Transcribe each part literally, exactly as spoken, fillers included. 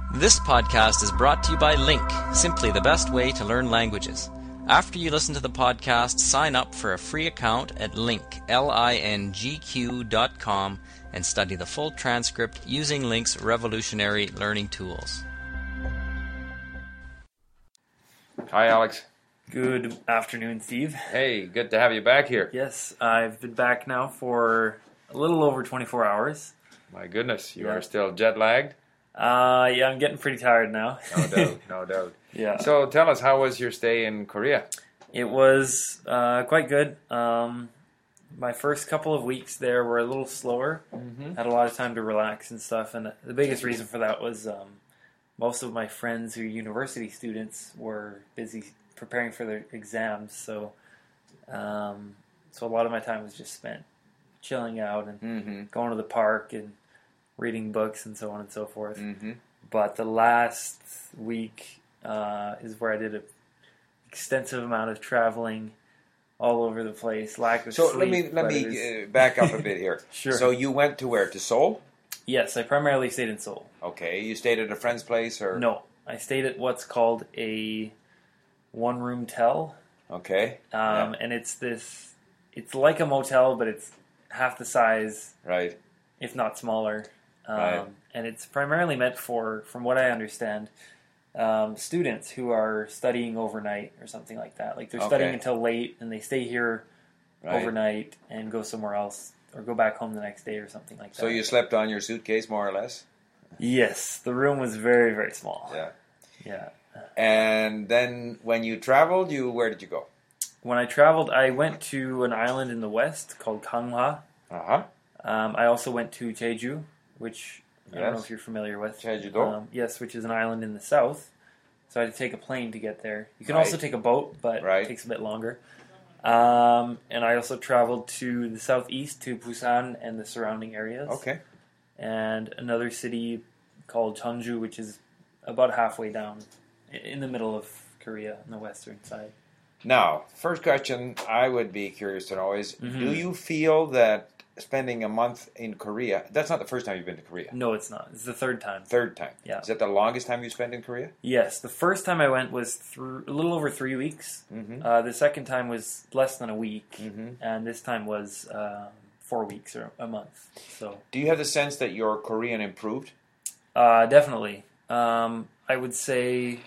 This podcast is brought to you by Link, simply the best way to learn languages. After you listen to the podcast, sign up for a free account at link, L I N G Q dot com and study the full transcript using Link's revolutionary learning tools. Hi, Alex. Good afternoon, Steve. Hey, good to have you back here. Yes, I've been back now for a little over twenty-four hours. My goodness, you Yeah. are still jet lagged? Uh, yeah, I'm getting pretty tired now. No doubt, no doubt. Yeah. So tell us, how was your stay in Korea? It was uh, quite good. Um, my first couple of weeks there were a little slower. Mm-hmm. Had a lot of time to relax and stuff, and the biggest reason for that was um, most of my friends who are university students were busy preparing for their exams, so um, so a lot of my time was just spent chilling out and Mm-hmm. going to the park and reading books and so on and so forth. Mm-hmm. But the last week uh, is where I did an extensive amount of traveling all over the place. Lack of So sleep. let me let but me it was- uh, back up a bit here. Sure. So you went to where? To Seoul? Yes, I primarily stayed in Seoul. Okay. You stayed at a friend's place, or No, I stayed at what's called a one-room tel, Okay. um, and it's this. It's like a motel, but it's half the size, Right. if not smaller. Um, Right. And it's primarily meant for, from what I understand, um, students who are studying overnight or something like that. Like they're Okay. studying until late and they stay here Right. overnight and go somewhere else or go back home the next day or something like that. So you slept on your suitcase, more or less. Yes, the room was very, very small. Yeah. Yeah. And then when you traveled, you where did you go? When I traveled, I went to an island in the west called Ganghwa. Uh huh. Um, I also went to Jeju, which I don't know Yes. if you're familiar with. Jeju-do. Um, yes, which is an island in the south. So I had to take a plane to get there. You can Right. also take a boat, but Right. it takes a bit longer. Um, and I also traveled to the southeast, to Busan and the surrounding areas. Okay. And another city called Jeonju, which is about halfway down, i- in the middle of Korea, on the western side. Now, first question I would be curious to know is: Mhm. do you feel that spending a month in Korea? That's not the first time you've been to Korea. No, it's not. It's the third time. Third time. Yeah. Is that the longest time you spent in Korea? Yes, the first time I went was through, a little over three weeks. Mm-hmm. Uh, the second time was less than a week, Mm-hmm. and this time was um, four weeks or a month. So Do you have the sense that your Korean improved? uh, definitely, um, I would say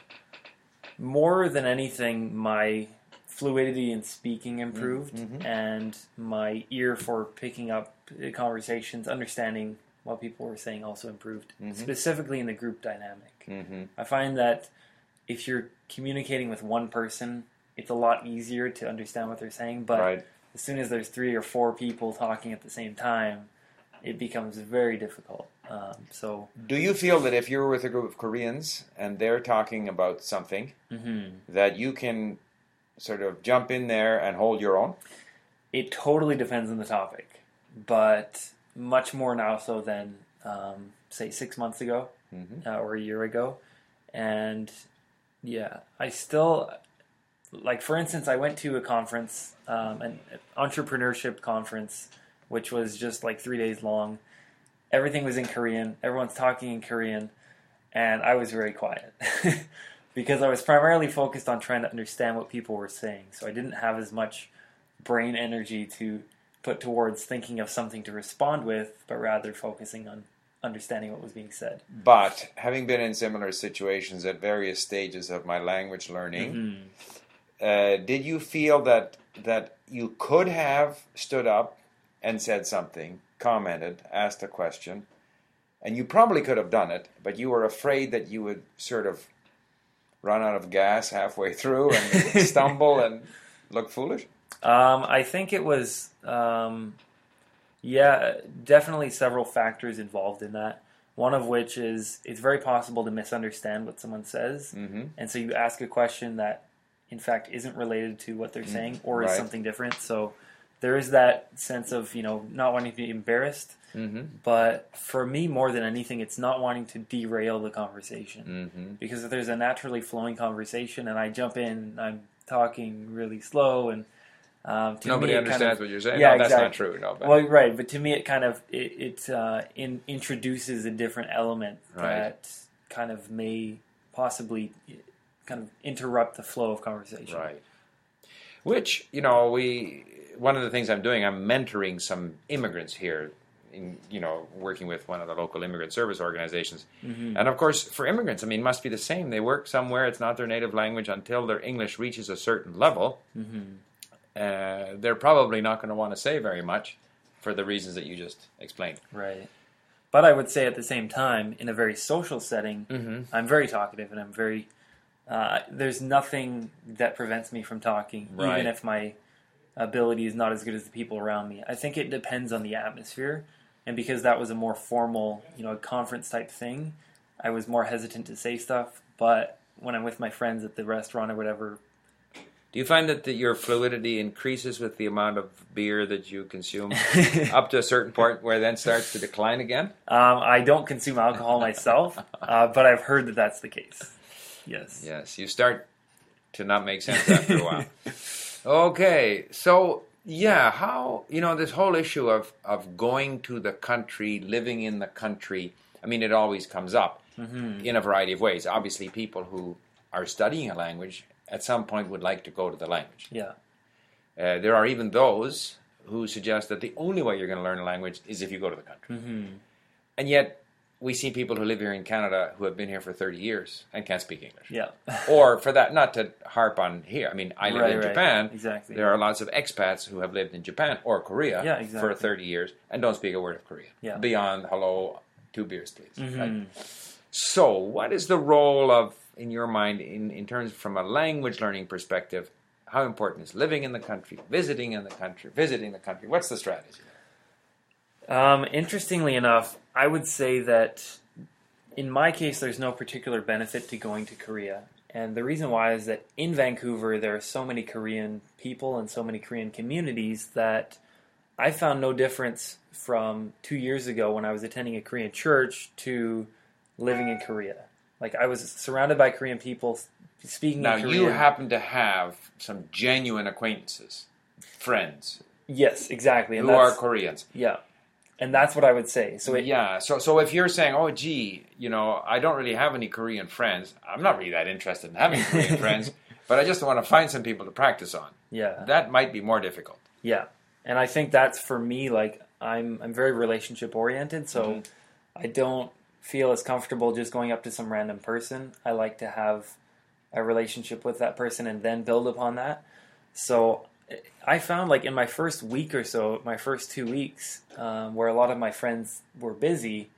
more than anything, my fluidity in speaking improved, Mhm. and my ear for picking up conversations, understanding what people were saying, also improved. Mhm. Specifically in the group dynamic. Mm-hmm. I find that if you're communicating with one person, it's a lot easier to understand what they're saying. But Right. as soon as there's three or four people talking at the same time, it becomes very difficult. Um, so, Do you feel that if you're with a group of Koreans and they're talking about something, mhm. that you can sort of jump in there and hold your own? It totally depends on the topic, but much more now so than, um, say, six months ago Mm-hmm. uh, or a year ago. And yeah, I still, like, for instance, I went to a conference, um, an entrepreneurship conference, which was just like three days long. Everything was in Korean. Everyone's talking in Korean. And I was very quiet because I was primarily focused on trying to understand what people were saying. So I didn't have as much brain energy to put towards thinking of something to respond with, but rather focusing on understanding what was being said. But having been in similar situations at various stages of my language learning, Mhm. uh, did you feel that that you could have stood up and said something, commented, asked a question, and you probably could have done it, but you were afraid that you would sort of run out of gas halfway through and stumble and look foolish? Um, I think it was, um, yeah, definitely several factors involved in that. One of which is it's very possible to misunderstand what someone says. Mm-hmm. And so you ask a question that, in fact, isn't related to what they're saying or is right. something different. So there is that sense of, you know, not wanting to be embarrassed. Mm-hmm. But for me, more than anything, it's not wanting to derail the conversation. Mm-hmm. Because if there's a naturally flowing conversation and I jump in, I'm talking really slow and um, to Nobody me, it understands kind of, what you're saying. Yeah, no, that's exactly. not true. No, but Well, right, but to me, it kind of it, it uh, in, introduces a different element Right. that kind of may possibly kind of interrupt the flow of conversation. Right. Which, you know, we one of the things I'm doing, I'm mentoring some immigrants here, in, you know, working with one of the local immigrant service organizations. Mm-hmm. And of course, for immigrants, I mean, it must be the same. They work somewhere, it's not their native language until their English reaches a certain level. Mm-hmm. Uh, they're probably not going to want to say very much for the reasons that you just explained. Right. But I would say at the same time, in a very social setting, Mm-hmm. I'm very talkative and I'm very... Uh, there's nothing that prevents me from talking, Right. even if my ability is not as good as the people around me. I think it depends on the atmosphere, and because that was a more formal, you know, conference type thing, I was more hesitant to say stuff. But when I'm with my friends at the restaurant or whatever, Do you find that the, your fluidity increases with the amount of beer that you consume up to a certain point where it then starts to decline again? um, I don't consume alcohol myself, uh, but I've heard that that's the case. Yes. Yes, you start to not make sense after a while. Okay, so yeah, how, you know, this whole issue of, of going to the country, living in the country, I mean, it always comes up Mm-hmm. in a variety of ways. Obviously, people who are studying a language at some point would like to go to the language. Yeah. Uh, there are even those who suggest that the only way you're going to learn a language is if you go to the country. Mm-hmm. And yet, we see people who live here in Canada who have been here for thirty years and can't speak English. Yeah. Or for that, not to harp on here. I mean, I live Right, in right. Japan. Exactly. There are lots of expats who have lived in Japan or Korea Yeah, exactly. for thirty years and don't speak a word of Korean. Yeah. Beyond hello, two beers, please. Mhm. Right? So, what is the role of, in your mind, in, in terms from a language learning perspective, how important is living in the country, visiting in the country, visiting the country? What's the strategy? Um, interestingly enough, I would say that in my case, there's no particular benefit to going to Korea. And the reason why is that in Vancouver, there are so many Korean people and so many Korean communities that I found no difference from two years ago when I was attending a Korean church to living in Korea. Like, I was surrounded by Korean people speaking Now, in Korean. you happen to have some genuine acquaintances, friends, Yes, exactly. And who are that's, Koreans. yeah. And that's what I would say. So it, yeah, so so if you're saying, oh, gee, you know, I don't really have any Korean friends, I'm not really that interested in having Korean friends, but I just want to find some people to practice on. yeah. That might be more difficult. Yeah, and I think that's for me. Like I'm, I'm very relationship oriented, so Mhm. I don't feel as comfortable just going up to some random person. I like to have a relationship with that person and then build upon that. So I found, like in my first week or so, my first two weeks, um, where a lot of my friends were busy,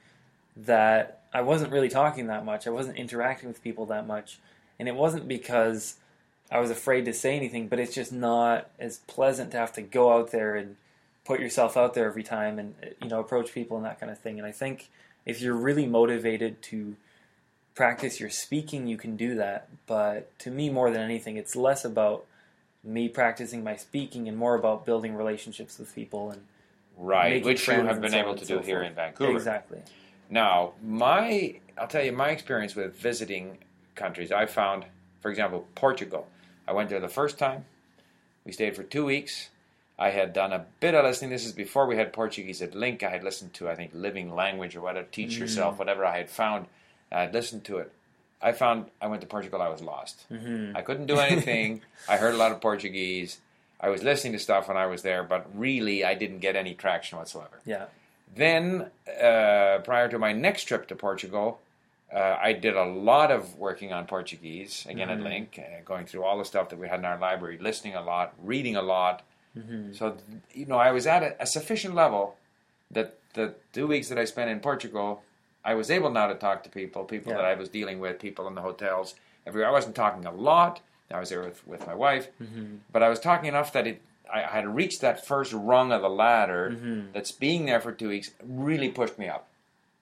that I wasn't really talking that much. I wasn't interacting with people that much, and it wasn't because I was afraid to say anything, but it's just not as pleasant to have to go out there and put yourself out there every time and, you know, approach people and that kind of thing. And I think if you're really motivated to practice your speaking, you can do that. But to me, more than anything, it's less about me practicing my speaking and more about building relationships with people and Right, making which you friends have and been so able on to and do so here forth. in Vancouver. Exactly. Now, my, I'll tell you, my experience with visiting countries, I found, for example, Portugal. I went there the first time. We stayed for two weeks. I had done a bit of listening. This is before we had Portuguese at Link. I had listened to, I think, Living Language or whatever, Teach Yourself, whatever I had found. I had listened to it. I found, I went to Portugal, I was lost. Mm-hmm. I couldn't do anything. I heard a lot of Portuguese. I was listening to stuff when I was there, but really I didn't get any traction whatsoever. Yeah. Then, uh, prior to my next trip to Portugal, uh, I did a lot of working on Portuguese, again Mhm. at Link, uh, going through all the stuff that we had in our library, listening a lot, reading a lot. Mm-hmm. So, you know, I was at a, a sufficient level that the two weeks that I spent in Portugal, I was able now to talk to people, people Yeah. that I was dealing with, people in the hotels, everywhere. I wasn't talking a lot. I was there with, with my wife, Mm-hmm. but I was talking enough that it I, I had reached that first rung of the ladder. Mm-hmm. That's being there for two weeks really pushed me up.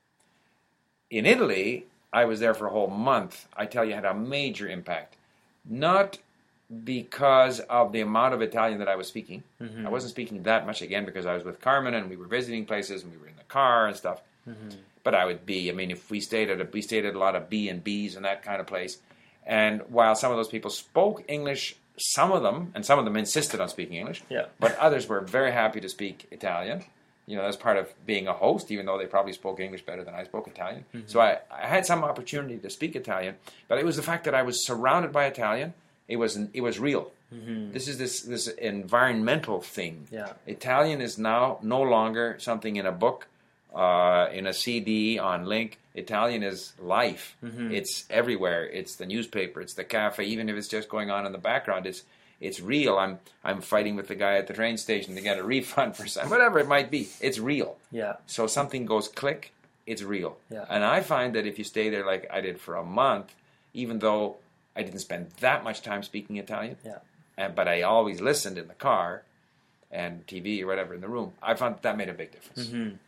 In Italy, I was there for a whole month. I tell you, it had a major impact. Not because of the amount of Italian that I was speaking. Mm-hmm. I wasn't speaking that much, again, because I was with Carmen and we were visiting places and we were in the car and stuff. Mm-hmm. But I would be, I mean, if we stayed at a, we stayed at a lot of B and B's and that kind of place. And while some of those people spoke English, some of them, and some of them insisted on speaking English, Yeah. but others were very happy to speak Italian. you know, that's part of being a host, even though they probably spoke English better than I spoke Italian. Mm-hmm. So I, I had some opportunity to speak Italian, but it was the fact that I was surrounded by Italian. It was it was real. Mm-hmm. This is this this environmental thing. Yeah. Italian is now no longer something in a book, uh, in a C D on link. Italian is life. Mm-hmm. It's everywhere. It's the newspaper. It's the cafe. Even if it's just going on in the background, it's it's real. I'm I'm fighting with the guy at the train station to get a refund for some whatever it might be. It's real. Yeah. So something goes click. It's real. Yeah. And I find that if you stay there like I did for a month, even though I didn't spend that much time speaking Italian, Yeah. and, but I always listened in the car and T V or whatever in the room, I found that made a big difference. Mm-hmm.